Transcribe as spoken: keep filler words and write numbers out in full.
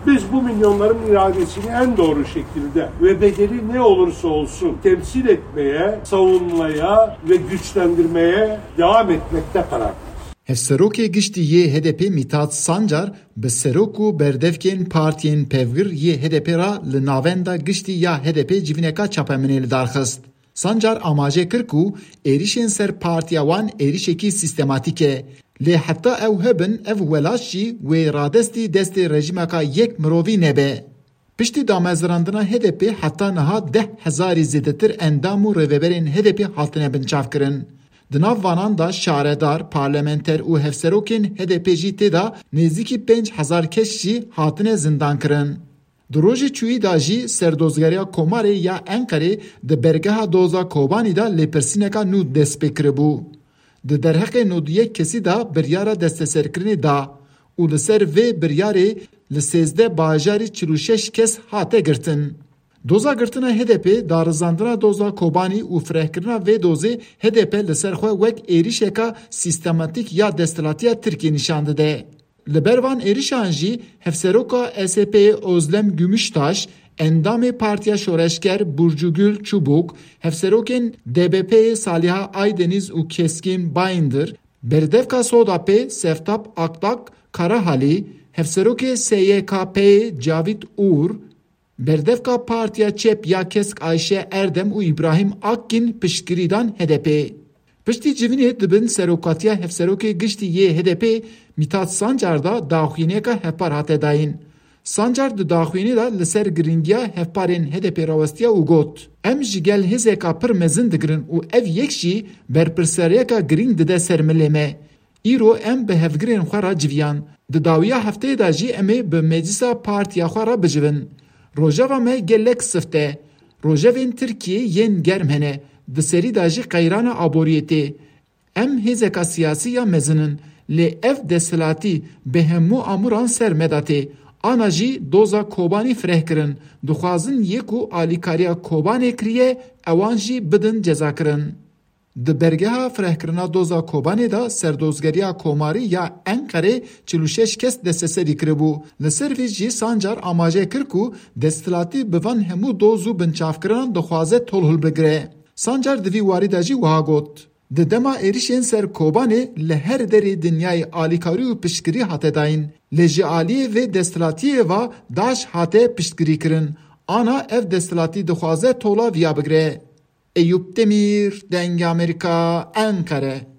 Biz bu milyonların iradesini en doğru şekilde ve bedeli ne olursa olsun temsil etmeye, savunmaya ve güçlendirmeye devam etmekte kararlıyız. Hevserokê giştî yê H D P Mithat Sancar bi serok û berdevkên partiyên pevgir yê H D P ra li navenda giştî ya H D P civîneka çapemenê li darxist. Sancar amajê kir ku êrişên ser partiya wan êrişekî sîstematîk e. Lê heta ew hebin ev welat jî wê radestî destê rejimeka yek mirovî nebe. Piştî damezrandina H D P heta niha deh hezarî zêdetir endam û rêveberên H D P hatine binçavkirin. Di nav vanan da şaredar, parlamenter û hevserokên H D P jî têda nêzîkî pênc hezar kes jî hatine zindan kirin. Di rojê çûyî da jî serdozgeriya Komarê ya Enqerê di bergeha doza Kobanî da lêpirsîneka nû dest pê kiribû. Di derheqê nodiyek kesî da biryara desteserkirinê da û li ser vê biryarê li sêzdeh bajarî çil û şeş kes hate girtin. Doza girtina H D P, darizandina doza Kobanî û firehkirina vê dozê H D P li ser xwe wek êrişeka sîstematîk ya desthilatiya Tirkiye nîşan dide. Li ber van êrişan jî hevseroka S P Y'ê Özlem Gümüştaş, endamê Partiya Şoreşger Burcugül Çubuk, hevserokên D B P'ye Saliha Aydeniz û Keskin Bayındır, berdevka Sodapê Seftap Aktak Karahalî, hevserokê S Y K P'ye Cavit Uğur, berdevka Partiya Çep ya Kesk Ayşe Erdem û İbrahim Akgin piştgirîdan H D P. Piştî civînê dibin serokatiya hevserokê giştî yê H D P Mithat Sancar da daxwîneka hevpar hate dayîn. Sancar di daxwînê da li ser giringiya hevparên H D P rawistiya û got em ji gel hêzeka pir mezin digirin û ev yek jî berpirseriyeka girîng dide ser milê me. Îro em bi hevgirên xwe ra civiyan. Di dawiya hefteyê da jî em ê bi meclisa partiya xwe ra bicivin. Rojava me gelek sift e. Rojevên Tirkiye yên germ hene. Di serî da jî qeyrana aboriyetê. Em hêzeka siyasî ya mezinin. Lê ev desthilatî bi hemû amuran ser medatê. Ana jî doza Kobanî fireh kirin. Dixwazin yek û alîkariya Kobanê kiriye, ewan jî bidin cezakirin. Di bergeha firehkirina doza Kobanê da serdozgeriya Komarî ya Enqerê çil û şeş kes desteserî kiribû. Li ser vê jî Sancar amajê kir ku desthilatî bi van hemû doz û binçavkirinan dixwaze tolhul bigire. Sancar di vî warî de jî wiha got. Di dema êrişên ser Kobanê li her derê dinyayê alîkarî û piştgirî hate dayîn. Lê ji aliyê vê desthilatiyê ve daş hate piştgirî kirin. Ana ev desthilatî dixwaze tola viya bigire. Eyüp Demir, Denge Amerika, Ankara.